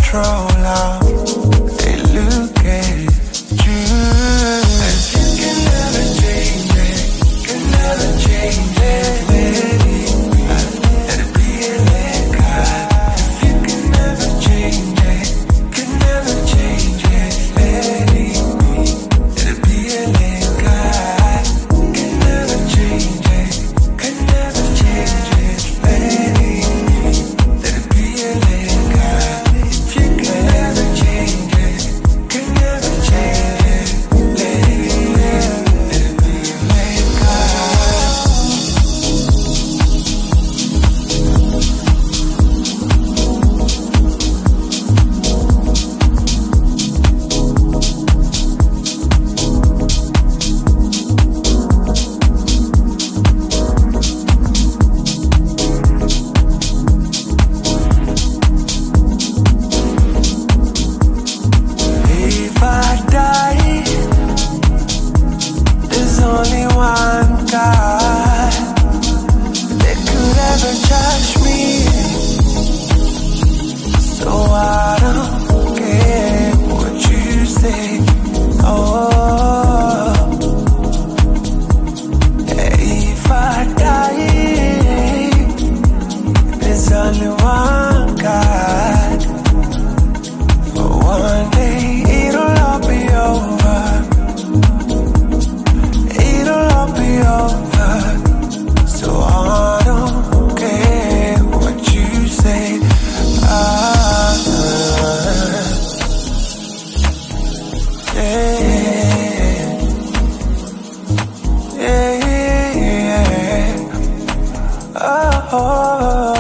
control of. They look at you. And you can never change it, can never change it. Let it be a let God. If you can never change it, can never change it. Let it be a let God. Can never change it, can never change it. Let it be a let God. If you can never change it, can never change it. Let it be a let God. If I die, there's only one God that could ever judge me. So I don't care what you say. Oh, if I die, there's only one God. But one day it'll all be over. It'll all be over. So I don't care what you say. Yeah. Oh.